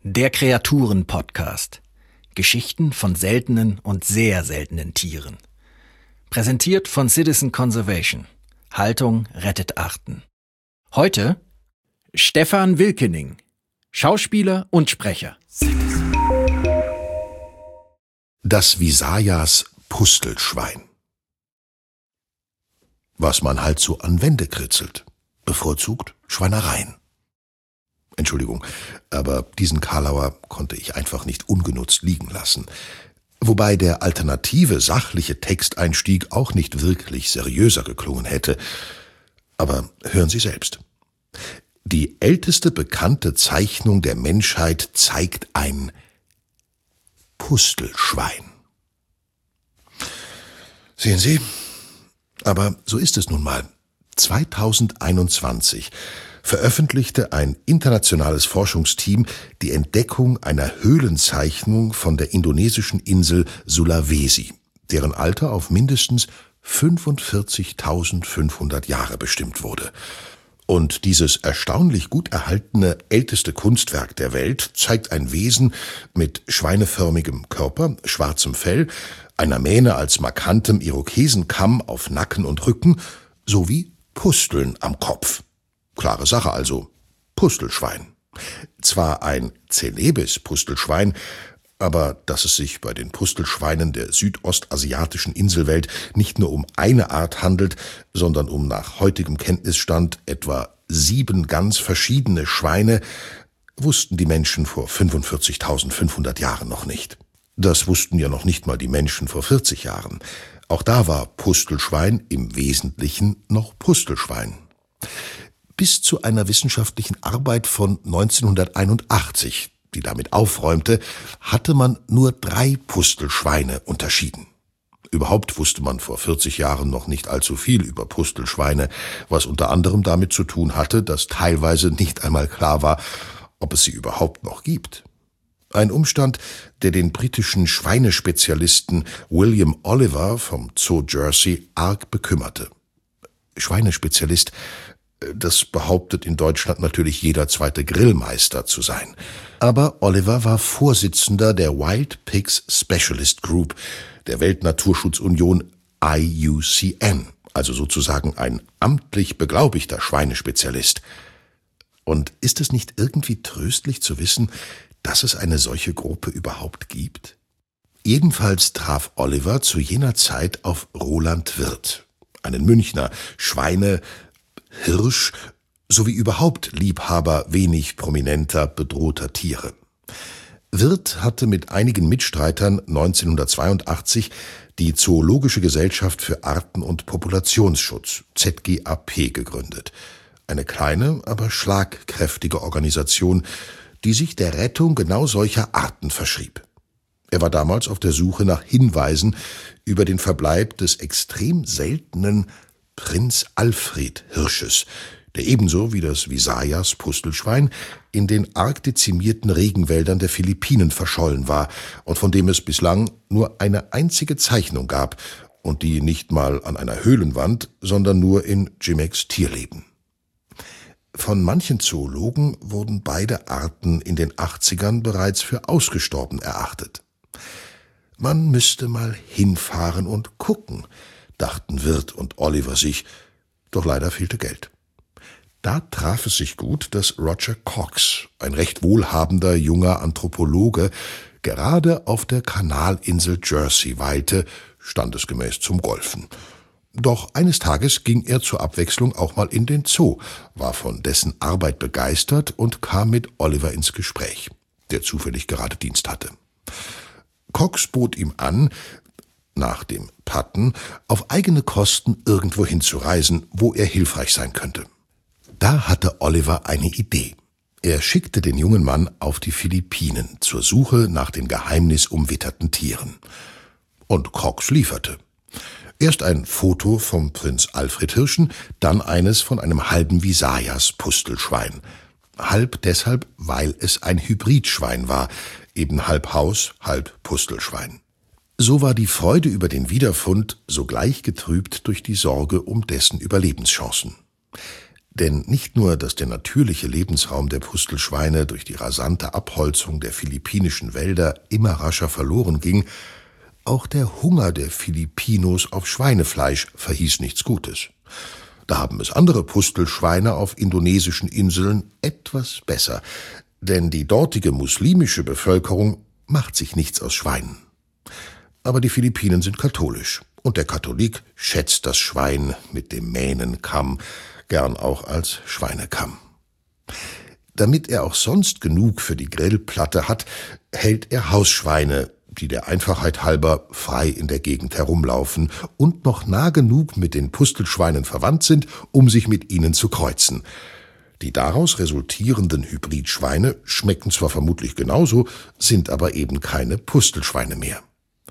Der Kreaturen-Podcast. Geschichten von seltenen und sehr seltenen Tieren. Präsentiert von Citizen Conservation. Haltung rettet Arten. Heute Stefan Wilkening, Schauspieler und Sprecher. Das Visayas Pustelschwein. Was man halt so an Wände kritzelt. Bevorzugt Schweinereien. Entschuldigung, aber diesen Karlauer konnte ich einfach nicht ungenutzt liegen lassen. Wobei der alternative, sachliche Texteinstieg auch nicht wirklich seriöser geklungen hätte. Aber hören Sie selbst. Die älteste bekannte Zeichnung der Menschheit zeigt ein Pustelschwein. Sehen Sie? Aber so ist es nun mal. 2021 veröffentlichte ein internationales Forschungsteam die Entdeckung einer Höhlenzeichnung von der indonesischen Insel Sulawesi, deren Alter auf mindestens 45.500 Jahre bestimmt wurde. Und dieses erstaunlich gut erhaltene älteste Kunstwerk der Welt zeigt ein Wesen mit schweineförmigem Körper, schwarzem Fell, einer Mähne als markantem Irokesenkamm auf Nacken und Rücken sowie Pusteln am Kopf. Klare Sache also, Pustelschwein. Zwar ein Celebes-Pustelschwein, aber dass es sich bei den Pustelschweinen der südostasiatischen Inselwelt nicht nur um eine Art handelt, sondern um nach heutigem Kenntnisstand etwa 7 ganz verschiedene Schweine, wussten die Menschen vor 45.500 Jahren noch nicht. Das wussten ja noch nicht mal die Menschen vor 40 Jahren. Auch da war Pustelschwein im Wesentlichen noch Pustelschwein. Bis zu einer wissenschaftlichen Arbeit von 1981, die damit aufräumte, hatte man nur 3 Pustelschweine unterschieden. Überhaupt wusste man vor 40 Jahren noch nicht allzu viel über Pustelschweine, was unter anderem damit zu tun hatte, dass teilweise nicht einmal klar war, ob es sie überhaupt noch gibt. Ein Umstand, der den britischen Schweinespezialisten William Oliver vom Zoo Jersey arg bekümmerte. Schweinespezialist, das behauptet in Deutschland natürlich jeder zweite Grillmeister zu sein. Aber Oliver war Vorsitzender der Wild Pigs Specialist Group der Weltnaturschutzunion IUCN, also sozusagen ein amtlich beglaubigter Schweinespezialist. Und ist es nicht irgendwie tröstlich zu wissen, dass es eine solche Gruppe überhaupt gibt? Jedenfalls traf Oliver zu jener Zeit auf Roland Wirth, einen Münchner Schweine-, Hirsch- sowie überhaupt Liebhaber wenig prominenter, bedrohter Tiere. Wirth hatte mit einigen Mitstreitern 1982 die Zoologische Gesellschaft für Arten- und Populationsschutz, ZGAP, gegründet. Eine kleine, aber schlagkräftige Organisation, die sich der Rettung genau solcher Arten verschrieb. Er war damals auf der Suche nach Hinweisen über den Verbleib des extrem seltenen Prinz Alfred Hirsches, der ebenso wie das Visayas Pustelschwein in den arg dezimierten Regenwäldern der Philippinen verschollen war und von dem es bislang nur eine einzige Zeichnung gab und die nicht mal an einer Höhlenwand, sondern nur in Jimex Tierleben. Von manchen Zoologen wurden beide Arten in den 80ern bereits für ausgestorben erachtet. Man müsste mal hinfahren und gucken, dachten Wirth und Oliver sich, doch leider fehlte Geld. Da traf es sich gut, dass Roger Cox, ein recht wohlhabender junger Anthropologe, gerade auf der Kanalinsel Jersey weilte, standesgemäß zum Golfen. Doch eines Tages ging er zur Abwechslung auch mal in den Zoo, war von dessen Arbeit begeistert und kam mit Oliver ins Gespräch, der zufällig gerade Dienst hatte. Cox bot ihm an, nach dem Patten auf eigene Kosten irgendwo hinzureisen, wo er hilfreich sein könnte. Da hatte Oliver eine Idee. Er schickte den jungen Mann auf die Philippinen zur Suche nach den geheimnisumwitterten Tieren. Und Cox lieferte. Erst ein Foto vom Prinz Alfred Hirschen, dann eines von einem halben Visayas Pustelschwein. Halb deshalb, weil es ein Hybridschwein war, eben halb Haus, halb Pustelschwein. So war die Freude über den Wiederfund sogleich getrübt durch die Sorge um dessen Überlebenschancen. Denn nicht nur, dass der natürliche Lebensraum der Pustelschweine durch die rasante Abholzung der philippinischen Wälder immer rascher verloren ging, auch der Hunger der Filipinos auf Schweinefleisch verhieß nichts Gutes. Da haben es andere Pustelschweine auf indonesischen Inseln etwas besser, denn die dortige muslimische Bevölkerung macht sich nichts aus Schweinen. Aber die Philippinen sind katholisch und der Katholik schätzt das Schwein mit dem Mähnenkamm, gern auch als Schweinekamm. Damit er auch sonst genug für die Grillplatte hat, hält er Hausschweine, die der Einfachheit halber frei in der Gegend herumlaufen und noch nah genug mit den Pustelschweinen verwandt sind, um sich mit ihnen zu kreuzen. Die daraus resultierenden Hybridschweine schmecken zwar vermutlich genauso, sind aber eben keine Pustelschweine mehr.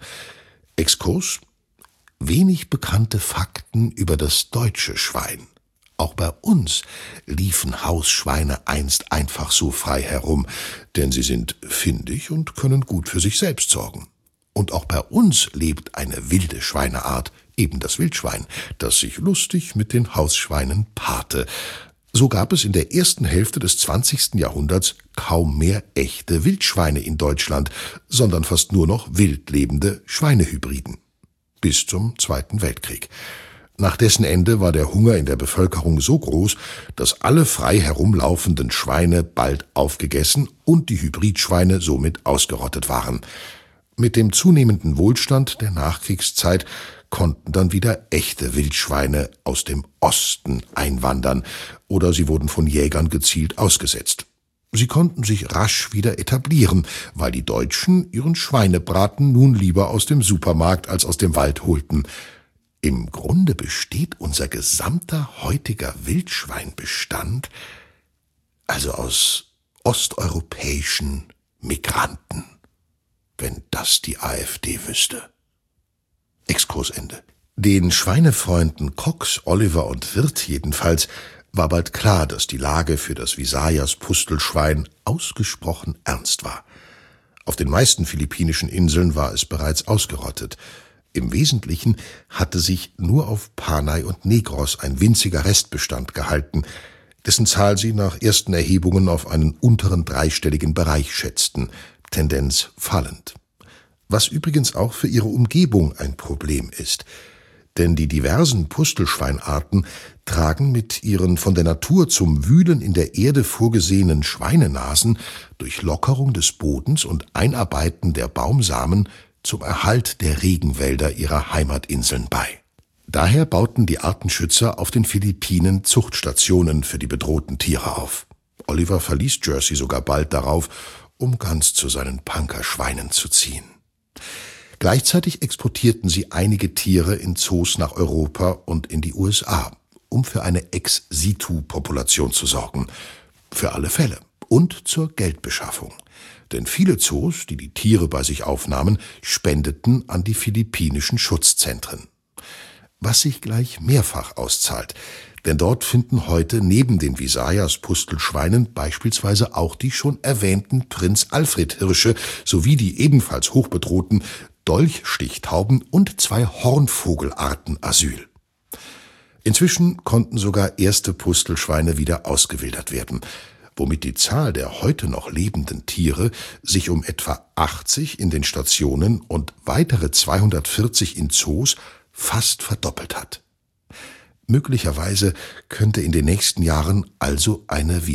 Exkurs: wenig bekannte Fakten über das deutsche Schwein. Auch bei uns liefen Hausschweine einst einfach so frei herum, denn sie sind findig und können gut für sich selbst sorgen. Und auch bei uns lebt eine wilde Schweineart, eben das Wildschwein, das sich lustig mit den Hausschweinen paarte. So gab es in der ersten Hälfte des 20. Jahrhunderts kaum mehr echte Wildschweine in Deutschland, sondern fast nur noch wild lebende Schweinehybriden. Bis zum Zweiten Weltkrieg. Nach dessen Ende war der Hunger in der Bevölkerung so groß, dass alle frei herumlaufenden Schweine bald aufgegessen und die Hybridschweine somit ausgerottet waren. Mit dem zunehmenden Wohlstand der Nachkriegszeit konnten dann wieder echte Wildschweine aus dem Osten einwandern oder sie wurden von Jägern gezielt ausgesetzt. Sie konnten sich rasch wieder etablieren, weil die Deutschen ihren Schweinebraten nun lieber aus dem Supermarkt als aus dem Wald holten. Im Grunde besteht unser gesamter heutiger Wildschweinbestand also aus osteuropäischen Migranten, wenn das die AfD wüsste. Exkursende. Den Schweinefreunden Cox, Oliver und Wirth jedenfalls war bald klar, dass die Lage für das Visayas-Pustelschwein ausgesprochen ernst war. Auf den meisten philippinischen Inseln war es bereits ausgerottet. Im Wesentlichen hatte sich nur auf Panay und Negros ein winziger Restbestand gehalten, dessen Zahl sie nach ersten Erhebungen auf einen unteren dreistelligen Bereich schätzten, Tendenz fallend. Was übrigens auch für ihre Umgebung ein Problem ist. Denn die diversen Pustelschweinarten tragen mit ihren von der Natur zum Wühlen in der Erde vorgesehenen Schweinenasen durch Lockerung des Bodens und Einarbeiten der Baumsamen zum Erhalt der Regenwälder ihrer Heimatinseln bei. Daher bauten die Artenschützer auf den Philippinen Zuchtstationen für die bedrohten Tiere auf. Oliver verließ Jersey sogar bald darauf, um ganz zu seinen Punkerschweinen zu ziehen. Gleichzeitig exportierten sie einige Tiere in Zoos nach Europa und in die USA, um für eine Ex-situ-Population zu sorgen. Für alle Fälle. Und zur Geldbeschaffung. Denn viele Zoos, die die Tiere bei sich aufnahmen, spendeten an die philippinischen Schutzzentren. Was sich gleich mehrfach auszahlt, denn dort finden heute neben den Visayas-Pustelschweinen beispielsweise auch die schon erwähnten Prinz-Alfred-Hirsche sowie die ebenfalls hochbedrohten Dolchstichtauben und 2 Hornvogelarten Asyl. Inzwischen konnten sogar erste Pustelschweine wieder ausgewildert werden, womit die Zahl der heute noch lebenden Tiere sich um etwa 80 in den Stationen und weitere 240 in Zoos fast verdoppelt hat. Möglicherweise könnte in den nächsten Jahren also eine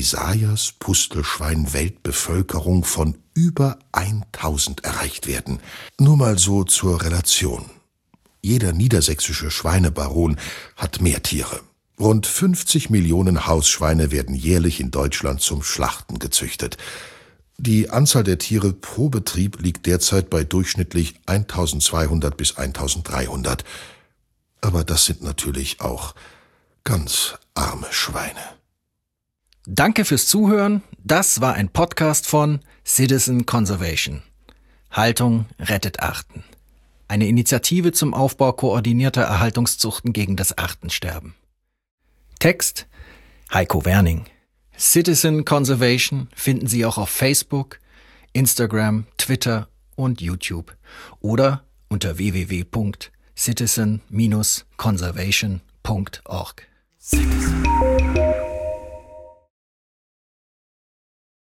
Visayas-Pustelschwein-Weltbevölkerung von über 1000 erreicht werden. Nur mal so zur Relation. Jeder niedersächsische Schweinebaron hat mehr Tiere. Rund 50 Millionen Hausschweine werden jährlich in Deutschland zum Schlachten gezüchtet. Die Anzahl der Tiere pro Betrieb liegt derzeit bei durchschnittlich 1200 bis 1300. Aber das sind natürlich auch ganz arme Schweine. Danke fürs Zuhören. Das war ein Podcast von Citizen Conservation. Haltung rettet Arten. Eine Initiative zum Aufbau koordinierter Erhaltungszuchten gegen das Artensterben. Text Heiko Werning. Citizen Conservation finden Sie auch auf Facebook, Instagram, Twitter und YouTube oder unter www.citizen-conservation.org.